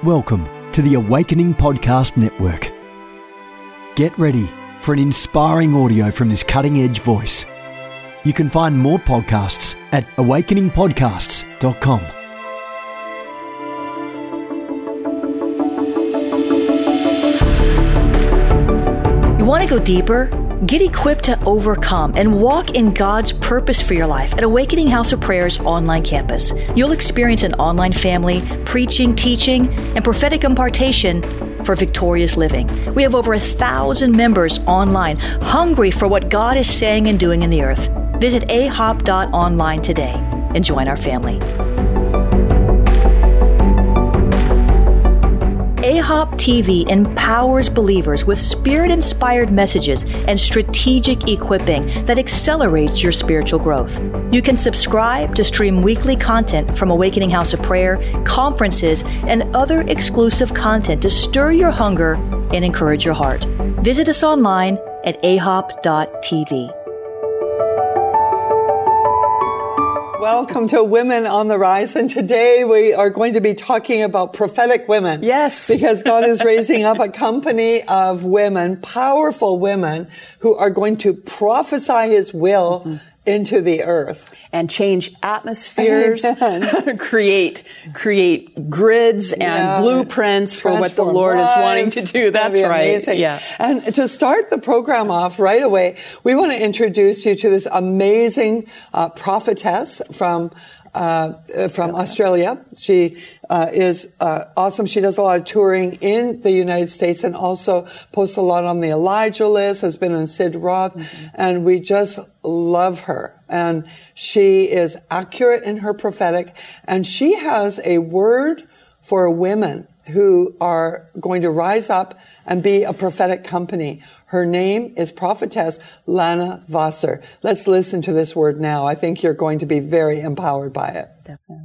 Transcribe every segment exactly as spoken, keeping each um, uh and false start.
Welcome to the Awakening Podcast Network. Get ready for an inspiring audio from this cutting-edge voice. You can find more podcasts at awakening podcasts dot com. You want to go deeper? Get equipped to overcome and walk in God's purpose for your life at Awakening House of Prayer's online campus. You'll experience an online family, preaching, teaching, and prophetic impartation for victorious living. We have over a thousand members online, hungry for what God is saying and doing in the earth. Visit a hop dot online today and join our family. A Hop T V empowers believers with Spirit-inspired messages and strategic equipping that accelerates your spiritual growth. You can subscribe to stream weekly content from Awakening House of Prayer, conferences, and other exclusive content to stir your hunger and encourage your heart. Visit us online at a hop dot t v. Welcome to Women on the Rise, and today we are going to be talking about prophetic women. Yes. Because God is raising up a company of women, powerful women, who are going to prophesy His will mm-hmm. into the earth. And change atmospheres, create create grids and yeah. blueprints for what the Lord lives. Is wanting to do. That's right. Amazing. Yeah. And to start the program off right away, we want to introduce you to this amazing uh, prophetess from uh from Australia. She uh is uh awesome. She does a lot of touring in the United States and also posts a lot on the Elijah list, has been on Sid Roth, mm-hmm. and we just love her. And she is accurate in her prophetic, and she has a word for women who are going to rise up and be a prophetic company. Her name is Prophetess Lana Vawser. Let's listen to this word now. I think you're going to be very empowered by it. Definitely.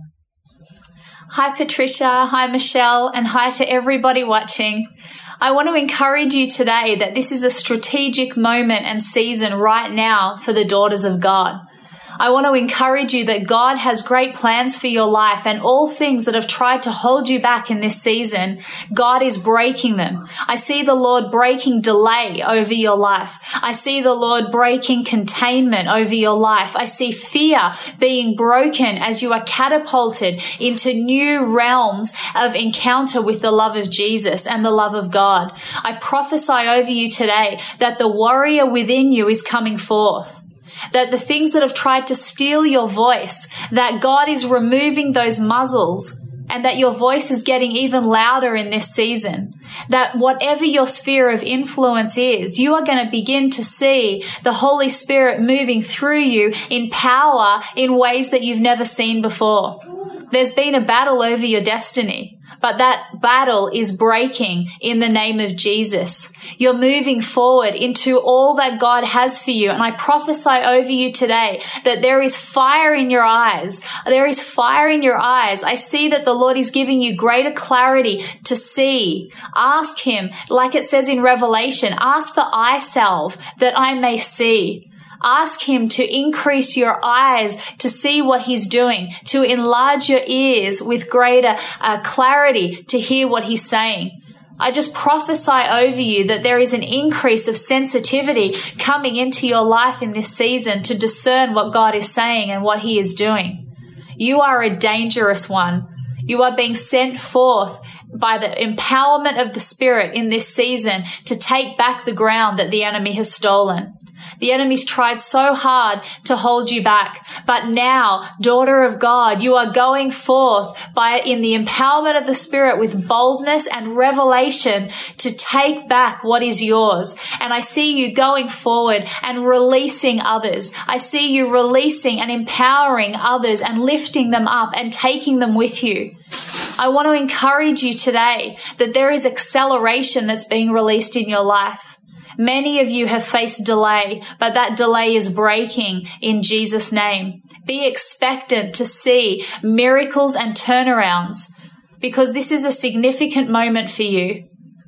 Hi, Patricia. Hi, Michelle. And hi to everybody watching. I want to encourage you today that this is a strategic moment and season right now for the daughters of God. I want to encourage you that God has great plans for your life, and all things that have tried to hold you back in this season, God is breaking them. I see the Lord breaking delay over your life. I see the Lord breaking containment over your life. I see fear being broken as you are catapulted into new realms of encounter with the love of Jesus and the love of God. I prophesy over you today that the warrior within you is coming forth. That the things that have tried to steal your voice, that God is removing those muzzles, and that your voice is getting even louder in this season. That whatever your sphere of influence is, you are going to begin to see the Holy Spirit moving through you in power in ways that you've never seen before. There's been a battle over your destiny, but that battle is breaking in the name of Jesus. You're moving forward into all that God has for you. And I prophesy over you today that there is fire in your eyes. There is fire in your eyes. I see that the Lord is giving you greater clarity to see. Ask Him, like it says in Revelation, ask for eye salve that I may see. Ask Him to increase your eyes to see what He's doing, to enlarge your ears with greater uh, clarity to hear what He's saying. I just prophesy over you that there is an increase of sensitivity coming into your life in this season to discern what God is saying and what He is doing. You are a dangerous one. You are being sent forth by the empowerment of the Spirit in this season to take back the ground that the enemy has stolen. The enemy's tried so hard to hold you back. But now, daughter of God, you are going forth by in the empowerment of the Spirit with boldness and revelation to take back what is yours. And I see you going forward and releasing others. I see you releasing and empowering others and lifting them up and taking them with you. I want to encourage you today that there is acceleration that's being released in your life. Many of you have faced delay, but that delay is breaking in Jesus' name. Be expectant to see miracles and turnarounds, because this is a significant moment for you.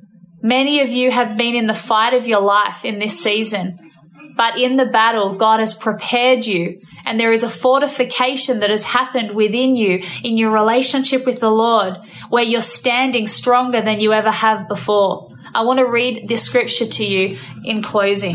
Many of you have been in the fight of your life in this season, but in the battle, God has prepared you And there is a fortification that has happened within you in your relationship with the Lord, where you're standing stronger than you ever have before. I want to read this scripture to you in closing.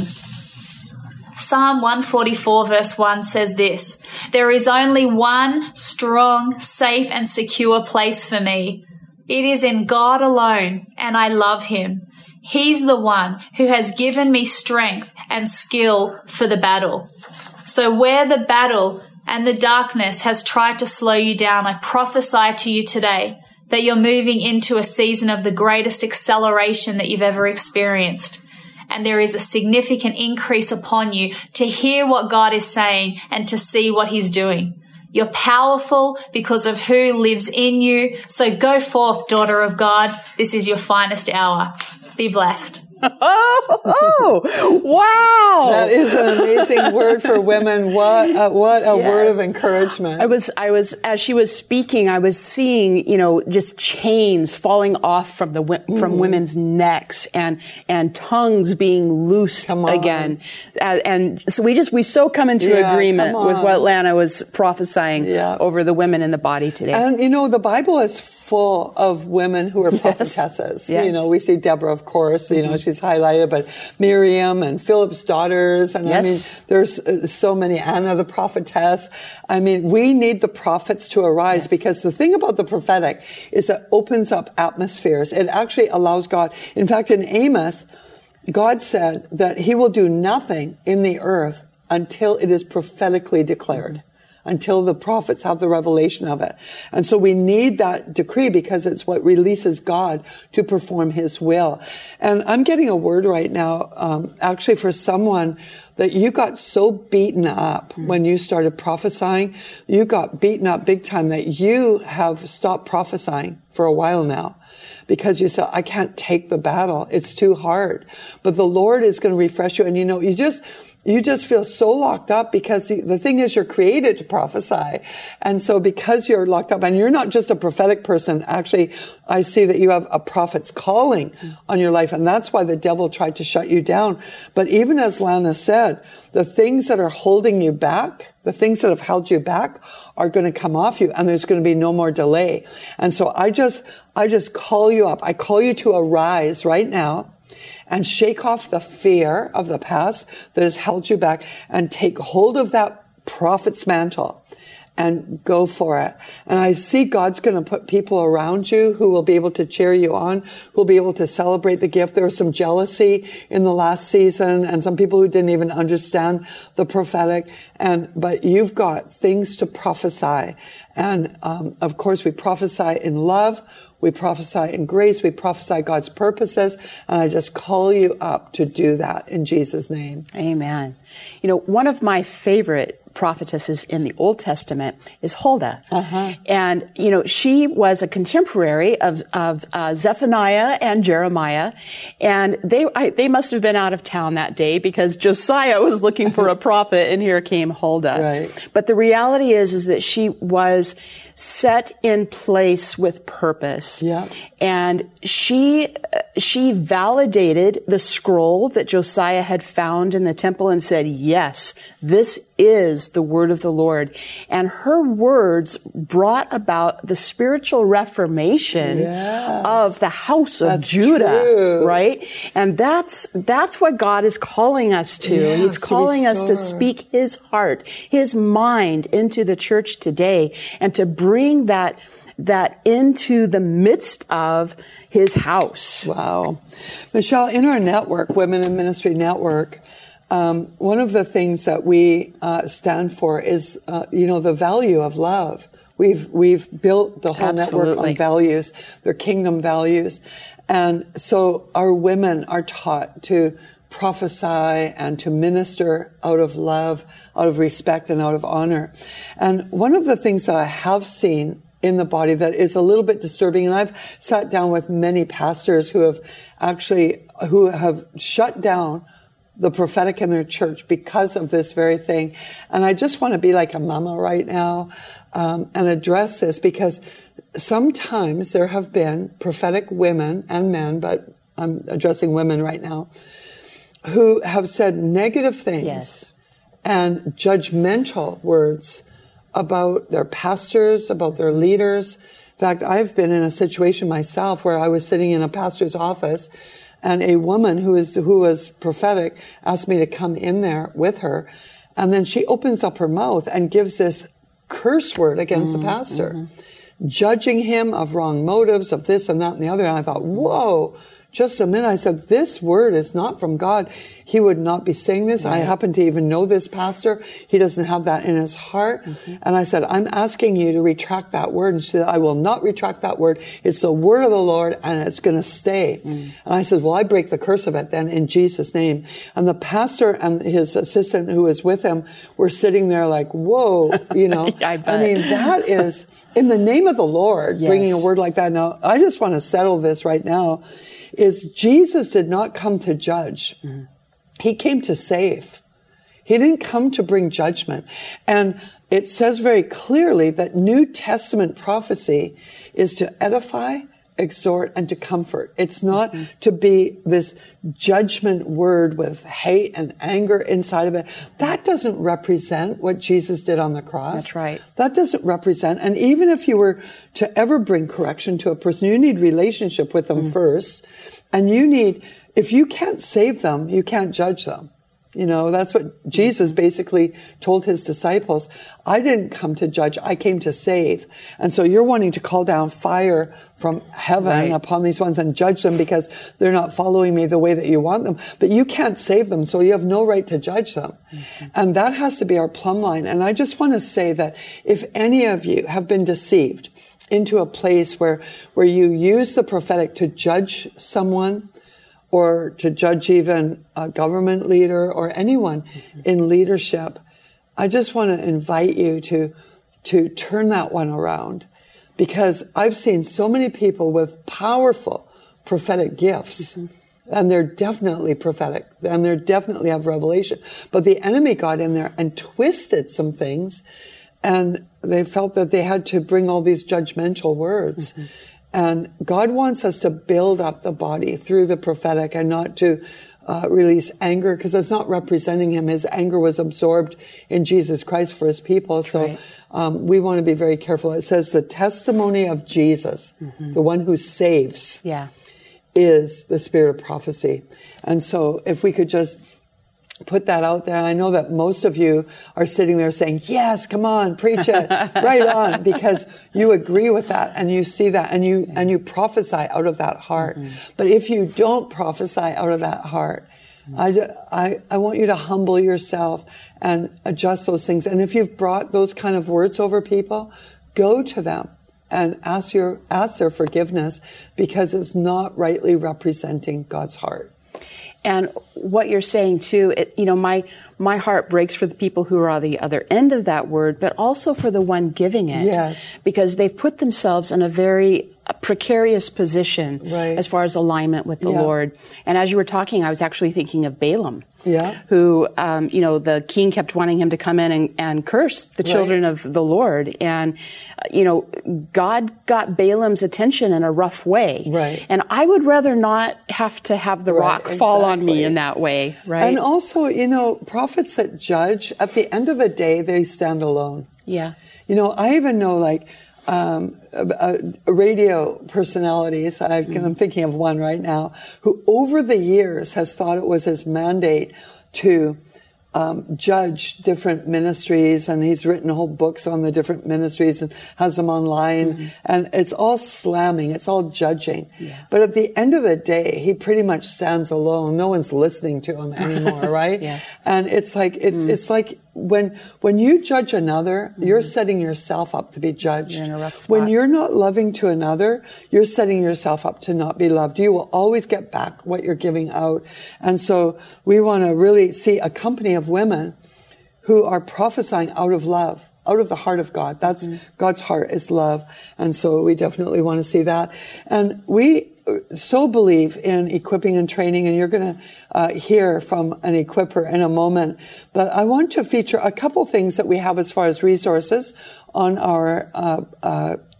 Psalm one forty-four verse one says this, "There is only one strong, safe, and secure place for me. It is in God alone, and I love him. He's the one who has given me strength and skill for the battle." So where the battle and the darkness has tried to slow you down, I prophesy to you today that you're moving into a season of the greatest acceleration that you've ever experienced. And there is a significant increase upon you to hear what God is saying and to see what he's doing. You're powerful because of who lives in you. So go forth, daughter of God. This is your finest hour. Be blessed. Oh, oh, wow. That is an amazing word for women. What a, what a yes. word of encouragement. I was, I was, as she was speaking, I was seeing, you know, just chains falling off from the, mm. from women's necks and, and tongues being loosed again. Uh, and so we just, we so come into yeah, agreement with what Lana was prophesying yeah. over the women in the body today. And, you know, the Bible is full of women who are prophetesses. Yes. Yes. You know, we see Deborah, of course, you mm-hmm. know, she's highlighted, but Miriam and Philip's daughters. And yes. I mean, there's uh, so many, Anna, the prophetess. I mean, we need the prophets to arise yes. because the thing about the prophetic is it opens up atmospheres. It actually allows God. In fact, in Amos, God said that he will do nothing in the earth until it is prophetically declared. Mm-hmm. Until the prophets have the revelation of it. And so we need that decree because it's what releases God to perform his will. And I'm getting a word right now, um, actually for someone that you got so beaten up mm-hmm. when you started prophesying. You got beaten up big time that you have stopped prophesying for a while now. Because you said, I can't take the battle. It's too hard. But the Lord is going to refresh you. And you know, you just, you just feel so locked up because the thing is you're created to prophesy. And so because you're locked up and you're not just a prophetic person, actually, I see that you have a prophet's calling mm. on your life. And that's why the devil tried to shut you down. But even as Lana said, the things that are holding you back, the things that have held you back are going to come off you and there's going to be no more delay. And so I just, I just call you up. I call you to arise right now and shake off the fear of the past that has held you back and take hold of that prophet's mantle and go for it. And I see God's going to put people around you who will be able to cheer you on, who will be able to celebrate the gift. There was some jealousy in the last season and some people who didn't even understand the prophetic. And, but you've got things to prophesy. And, um, of course, we prophesy in love. We prophesy in grace. We prophesy God's purposes. And I just call you up to do that in Jesus' name. Amen. You know, one of my favorite prophetesses in the Old Testament is Huldah. Uh-huh. And, you know, she was a contemporary of, of uh, Zephaniah and Jeremiah. And they I, they must have been out of town that day because Josiah was looking for a prophet and here came Huldah. Right. But the reality is, is that she was set in place with purpose. Yeah. And she, she validated the scroll that Josiah had found in the temple and said, yes, this is the word of the Lord. And her words brought about the spiritual reformation yes. of the house of that's Judah, true. Right? And that's, that's what God is calling us to. Yes, He's calling to us to speak his heart, his mind into the church today and to bring that that into the midst of his house. Wow. Michelle, in our network, Women in Ministry Network, um, one of the things that we uh, stand for is, uh, you know, the value of love. We've we've built the whole Absolutely. Network on values, their kingdom values. And so our women are taught to prophesy and to minister out of love, out of respect, and out of honor. And one of the things that I have seen in the body that is a little bit disturbing. And I've sat down with many pastors who have actually, who have shut down the prophetic in their church because of this very thing. And I just want to be like a mama right now, um, and address this because sometimes there have been prophetic women and men, but I'm addressing women right now, who have said negative things. Yes. and judgmental words about their pastors, about their leaders. In fact, I've been in a situation myself where I was sitting in a pastor's office, and a woman who is who was prophetic asked me to come in there with her, and then she opens up her mouth and gives this curse word against mm-hmm, the pastor, mm-hmm. judging him of wrong motives, of this and that and the other. And I thought, whoa, just a minute. I said, this word is not from God. He would not be saying this. Right. I happen to even know this pastor. He doesn't have that in his heart. Mm-hmm. And I said, I'm asking you to retract that word. And she said, I will not retract that word. It's the word of the Lord, and it's going to stay. Mm. And I said, well, I break the curse of it then in Jesus' name. And the pastor and his assistant who was with him were sitting there like, whoa, you know. I, I mean, that is, in the name of the Lord, yes. bringing a word like that. Now, I just want to settle this right now. Is Jesus did not come to judge. Mm-hmm. He came to save. He didn't come to bring judgment. And it says very clearly that New Testament prophecy is to edify, exhort, and to comfort. It's not mm-hmm. to be this judgment word with hate and anger inside of it. That doesn't represent what Jesus did on the cross. That's right. That doesn't represent. And even if you were to ever bring correction to a person, you need relationship with them mm-hmm. first. And you need, if you can't save them, you can't judge them. You know, that's what Jesus basically told his disciples. I didn't come to judge, I came to save. And so you're wanting to call down fire from heaven right. upon these ones and judge them because they're not following me the way that you want them. But you can't save them, so you have no right to judge them. Mm-hmm. And that has to be our plumb line. And I just want to say that if any of you have been deceived into a place where, where you use the prophetic to judge someone, or to judge even a government leader or anyone mm-hmm. in leadership, I just want to invite you to, to turn that one around. Because I've seen so many people with powerful prophetic gifts, mm-hmm. and they're definitely prophetic, and they definitely have revelation. But the enemy got in there and twisted some things, and they felt that they had to bring all these judgmental words. Mm-hmm. And God wants us to build up the body through the prophetic and not to uh, release anger, because it's not representing him. His anger was absorbed in Jesus Christ for his people. That's so right. um, we want to be very careful. It says the testimony of Jesus, mm-hmm. the one who saves, yeah. is the spirit of prophecy. And so if we could just put that out there. And I know that most of you are sitting there saying, yes, come on, preach it, right on, because you agree with that and you see that and you, and you prophesy out of that heart. Mm-hmm. But if you don't prophesy out of that heart, mm-hmm. I, I, I want you to humble yourself and adjust those things. And if you've brought those kind of words over people, go to them and ask your, ask their forgiveness, because it's not rightly representing God's heart. And what you're saying too, it, you know, my, my heart breaks for the people who are on the other end of that word, but also for the one giving it. Yes. Because they've put themselves in a very precarious position right. as far as alignment with the yeah. Lord. And as you were talking, I was actually thinking of Balaam. Yeah. Who, um, you know, the king kept wanting him to come in and, and curse the children right. of the Lord. And, uh, you know, God got Balaam's attention in a rough way. Right. And I would rather not have to have the right, rock exactly. fall on me in that way, right? And also, you know, prophets that judge, at the end of the day, they stand alone. Yeah. You know, I even know, like, Um, uh, radio personalities, I, mm. I'm thinking of one right now, who over the years has thought it was his mandate to um, judge different ministries, and he's written whole books on the different ministries and has them online, mm-hmm. and it's all slamming, it's all judging. Yeah. But at the end of the day, he pretty much stands alone. No one's listening to him anymore, right? Yeah. And it's like it's mm. it's like when when you judge another, mm-hmm. you're setting yourself up to be judged. You're in a rough spot. When you're not loving to another, you're setting yourself up to not be loved. You will always get back what you're giving out. And so we want to really see a company of women who are prophesying out of love, out of the heart of God. That's mm-hmm. God's heart is love. And so we definitely want to see that. And we so believe in equipping and training, and you're going to uh, hear from an equipper in a moment. But I want to feature a couple things that we have as far as resources on our uh, uh,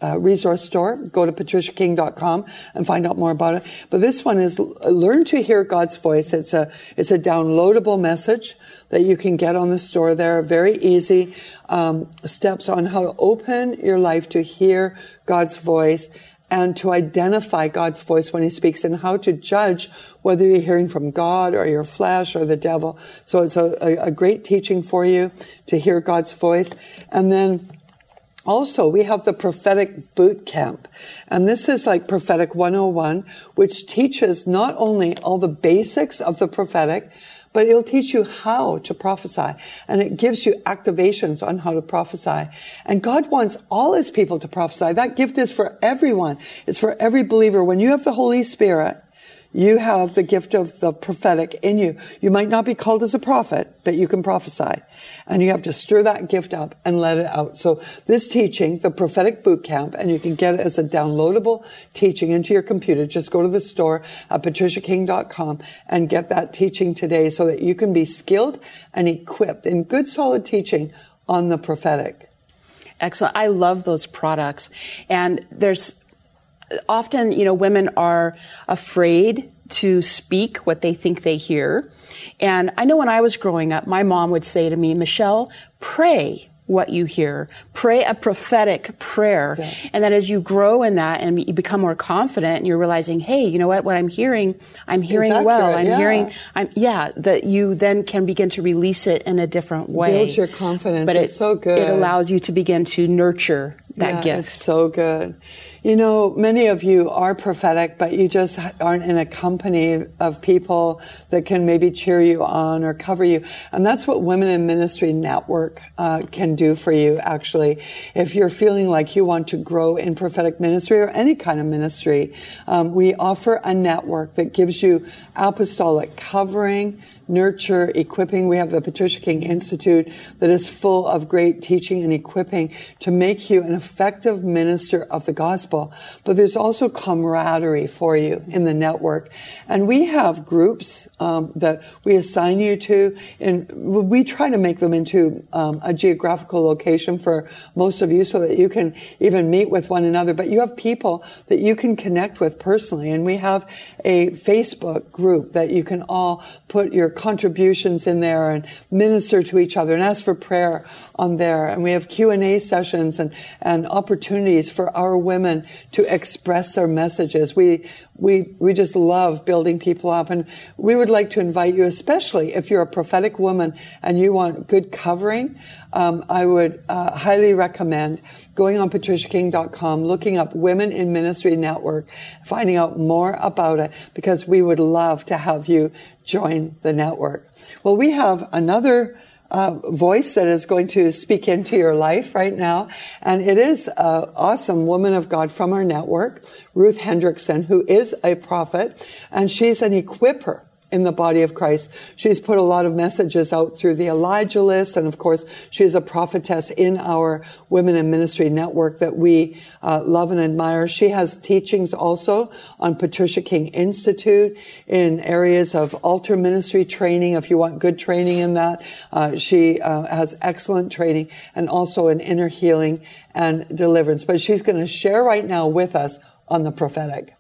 uh, resource store. Go to patricia king dot com and find out more about it. But this one is Learn to Hear God's Voice. It's a, it's a downloadable message that you can get on the store there. Very easy um, steps on how to open your life to hear God's voice and to identify God's voice when he speaks, and how to judge whether you're hearing from God or your flesh or the devil. So it's a, a, a great teaching for you to hear God's voice. And then also, we have the Prophetic Boot Camp, and this is like Prophetic one oh one, which teaches not only all the basics of the prophetic, but it'll teach you how to prophesy, and it gives you activations on how to prophesy. And God wants all his people to prophesy. That gift is for everyone. It's for every believer. When you have the Holy Spirit, you have the gift of the prophetic in you. You might not be called as a prophet, but you can prophesy. And you have to stir that gift up and let it out. So this teaching, the Prophetic Boot Camp, and you can get it as a downloadable teaching into your computer. Just go to the store at patricia king dot com and get that teaching today so that you can be skilled and equipped in good, solid teaching on the prophetic. Excellent. I love those products. And there's often, you know, women are afraid to speak what they think they hear. And I know when I was growing up, my mom would say to me, Michelle, pray what you hear. Pray a prophetic prayer. Yeah. And that as you grow in that and you become more confident and you're realizing, hey, you know what, what I'm hearing, I'm hearing exactly. well. I'm yeah. hearing, I'm, yeah, that you then can begin to release it in a different way. Builds your confidence. But it's it, so good. It allows you to begin to nurture that yeah, gift. It's so good. You know, many of you are prophetic, but you just aren't in a company of people that can maybe cheer you on or cover you. And that's what Women in Ministry Network uh, can do for you, actually. If you're feeling like you want to grow in prophetic ministry or any kind of ministry, um, we offer a network that gives you apostolic covering, nurture, equipping. We have the Patricia King Institute that is full of great teaching and equipping to make you an effective minister of the gospel. But there's also camaraderie for you in the network. And we have groups um, that we assign you to, and we try to make them into um, a geographical location for most of you so that you can even meet with one another. But you have people that you can connect with personally. And we have a Facebook group that you can all put your contributions in there and minister to each other and ask for prayer on there. And we have Q and A sessions and, and opportunities for our women to express their messages. We, we, we just love building people up. And we would like to invite you, especially if you're a prophetic woman and you want good covering, um, I would uh, highly recommend going on patricia king dot com, looking up Women in Ministry Network, finding out more about it, because we would love to have you join the network. Well, we have another uh, voice that is going to speak into your life right now, and it is an awesome woman of God from our network, Ruth Hendrickson, who is a prophet, and she's an equipper in the body of Christ. She's put a lot of messages out through the Elijah list, and of course, she's a prophetess in our Women in Ministry Network that we uh, love and admire. She has teachings also on Patricia King Institute in areas of altar ministry training. If you want good training in that, uh, she uh, has excellent training, and also in inner healing and deliverance. But she's going to share right now with us on the prophetic.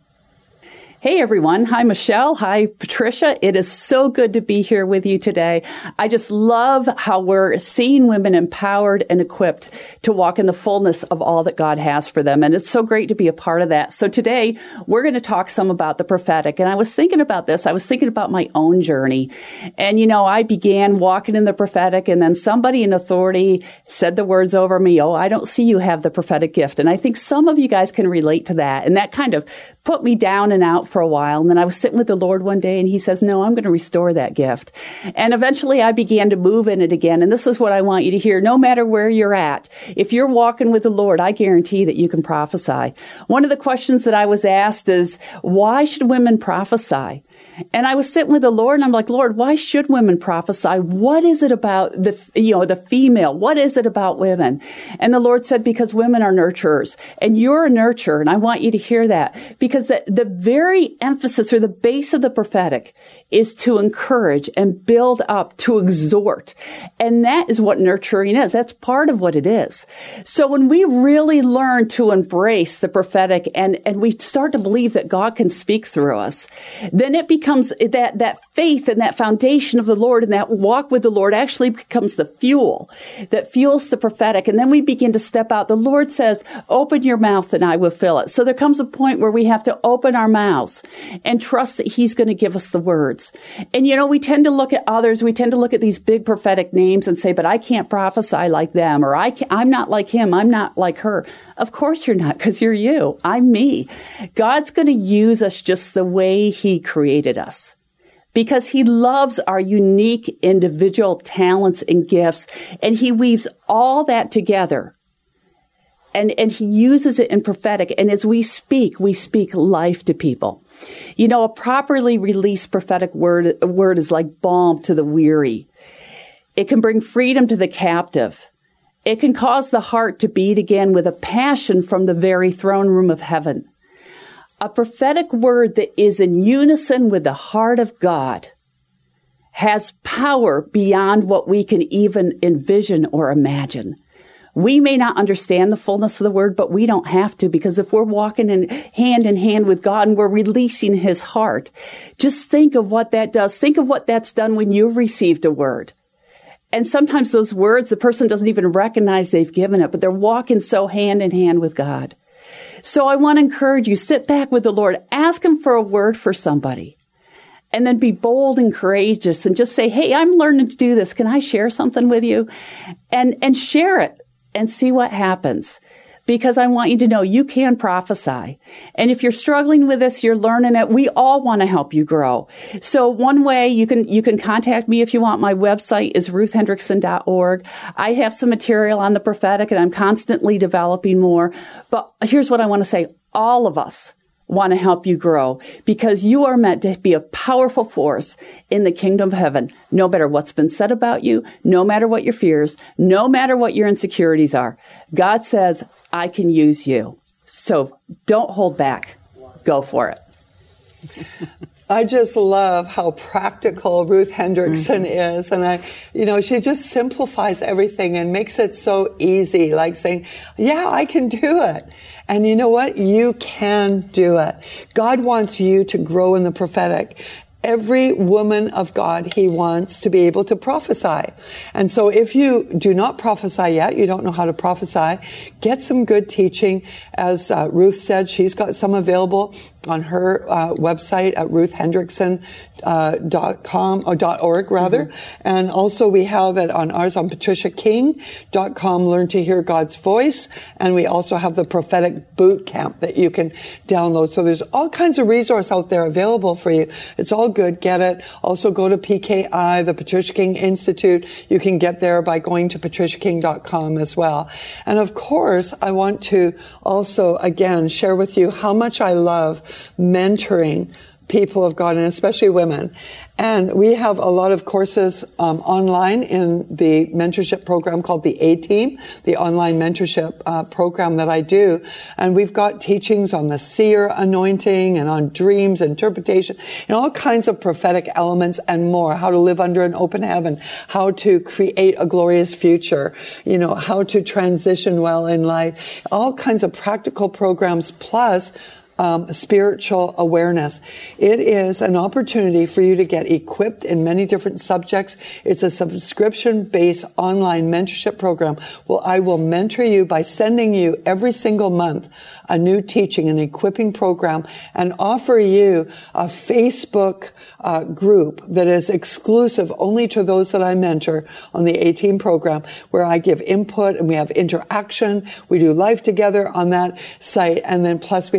Hey everyone. Hi Michelle. Hi Patricia. It is so good to be here with you today. I just love how we're seeing women empowered and equipped to walk in the fullness of all that God has for them. And it's so great to be a part of that. So today we're going to talk some about the prophetic. And I was thinking about this. I was thinking about my own journey. And you know, I began walking in the prophetic, and then somebody in authority said the words over me, oh, I don't see you have the prophetic gift. And I think some of you guys can relate to that. And that kind of put me down and out for a while. And then I was sitting with the Lord one day and he says, no, I'm going to restore that gift. And eventually I began to move in it again. And this is what I want you to hear. No matter where you're at, if you're walking with the Lord, I guarantee that you can prophesy. One of the questions that I was asked is, why should women prophesy? And I was sitting with the Lord and I'm like, Lord, why should women prophesy? What is it about the, you know, the female? What is it about women? And the Lord said, because women are nurturers and you're a nurturer. And I want you to hear that because the, the very emphasis or the base of the prophetic is to encourage and build up, to exhort. And that is what nurturing is. That's part of what it is. So when we really learn to embrace the prophetic and, and we start to believe that God can speak through us, then it becomes Comes that, that faith and that foundation of the Lord and that walk with the Lord actually becomes the fuel that fuels the prophetic. And then we begin to step out. The Lord says, open your mouth and I will fill it. So there comes a point where we have to open our mouths and trust that he's going to give us the words. And, you know, we tend to look at others. We tend to look at these big prophetic names and say, but I can't prophesy like them, or I can't, I'm not like him. I'm not like her. Of course you're not, because you're you. I'm me. God's going to use us just the way he created us because he loves our unique individual talents and gifts, and he weaves all that together and, and he uses it in prophetic. And as we speak, we speak life to people. You know, a properly released prophetic word, word is like balm to the weary. It can bring freedom to the captive. It can cause the heart to beat again with a passion from the very throne room of heaven. A prophetic word that is in unison with the heart of God has power beyond what we can even envision or imagine. We may not understand the fullness of the word, but we don't have to, because if we're walking in hand in hand with God and we're releasing his heart, just think of what that does. Think of what that's done when you've received a word. And sometimes those words, the person doesn't even recognize they've given it, but they're walking so hand in hand with God. So I want to encourage you, sit back with the Lord, ask him for a word for somebody, and then be bold and courageous and just say, hey, I'm learning to do this. Can I share something with you? And, and share it and see what happens. Because I want you to know you can prophesy. And if you're struggling with this, you're learning it. We all want to help you grow. So one way you can, you can contact me if you want. My website is ruth hendrickson dot org. I have some material on the prophetic and I'm constantly developing more. But here's what I want to say. All of us want to help you grow because you are meant to be a powerful force in the kingdom of heaven, no matter what's been said about you, no matter what your fears, no matter what your insecurities are. God says, I can use you. So don't hold back. Go for it. I just love how practical Ruth Hendrickson mm-hmm. is. And I, you know, she just simplifies everything and makes it so easy, like saying, yeah, I can do it. And you know what? You can do it. God wants you to grow in the prophetic. Every woman of God, he wants to be able to prophesy. And so if you do not prophesy yet, you don't know how to prophesy, get some good teaching. As uh, Ruth said, she's got some available on her uh, website at ruth hendrickson dot com or .org rather. Mm-hmm. And also we have it on ours on patricia king dot com, Learn to Hear God's Voice. And we also have the prophetic boot camp that you can download. So there's all kinds of resources out there available for you. It's all good. Get it. Also go to P K I, the Patricia King Institute. You can get there by going to patricia king dot com as well. And of course, I want to also again share with you how much I love mentoring people of God, and especially women. And we have a lot of courses um, online in the mentorship program called the A-Team, the online mentorship uh, program that I do. And we've got teachings on the seer anointing and on dreams, interpretation, and all kinds of prophetic elements and more, how to live under an open heaven, how to create a glorious future, you know, how to transition well in life, all kinds of practical programs, plus Um, spiritual awareness. It is an opportunity for you to get equipped in many different subjects. It's a subscription-based online mentorship program. Well, I will mentor you by sending you every single month a new teaching and equipping program and offer you a Facebook uh, group that is exclusive only to those that I mentor on the A-Team program, where I give input and we have interaction. We do life together on that site. And then plus we have a Q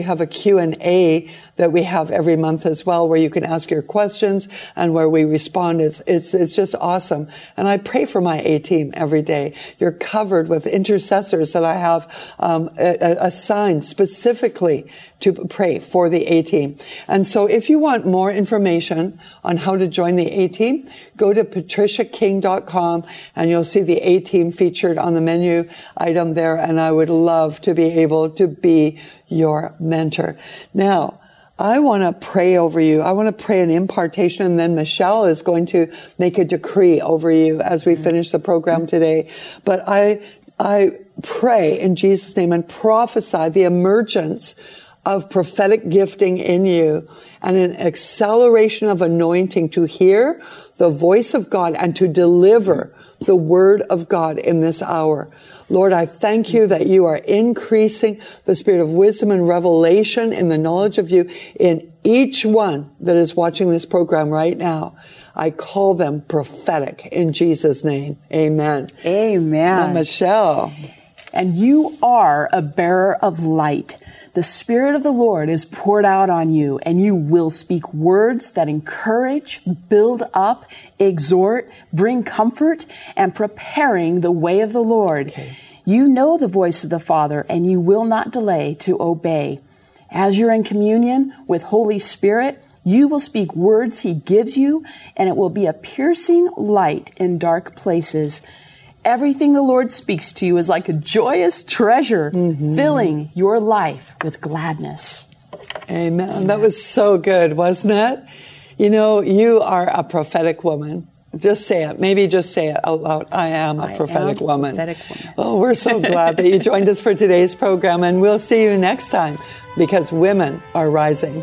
Q and A that we have every month as well, where you can ask your questions and where we respond. It's, it's, it's just awesome. And I pray for my A-team every day. You're covered with intercessors that I have um, assigned specifically to pray for the A-team. And so if you want more information on how to join the A-team, go to patricia king dot com and you'll see the A-team featured on the menu item there. And I would love to be able to be your mentor. Now, I want to pray over you. I want to pray an impartation, and then Michelle is going to make a decree over you as we finish the program today. But I, I pray in Jesus' name and prophesy the emergence of prophetic gifting in you and an acceleration of anointing to hear the voice of God and to deliver the word of God in this hour. Lord, I thank you that you are increasing the spirit of wisdom and revelation in the knowledge of you in each one that is watching this program right now. I call them prophetic in Jesus' name. Amen. Amen. Now, Michelle. And you are a bearer of light. The Spirit of the Lord is poured out on you, and you will speak words that encourage, build up, exhort, bring comfort, and preparing the way of the Lord. Okay. You know the voice of the Father, and you will not delay to obey. As you're in communion with Holy Spirit, you will speak words He gives you, and it will be a piercing light in dark places. Everything the Lord speaks to you is like a joyous treasure, mm-hmm. filling your life with gladness. Amen. Amen. That was so good, wasn't it? You know, you are a prophetic woman. Just say it. Maybe just say it out loud. I am a I prophetic am a woman. Prophetic woman. Oh, we're so glad that you joined us for today's program, and we'll see you next time, because women are rising.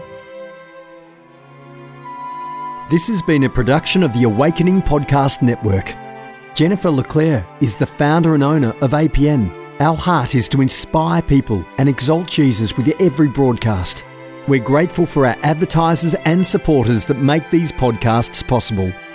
This has been a production of the Awakening Podcast Network. Jennifer LeClaire is the founder and owner of A P N. Our heart is to inspire people and exalt Jesus with every broadcast. We're grateful for our advertisers and supporters that make these podcasts possible.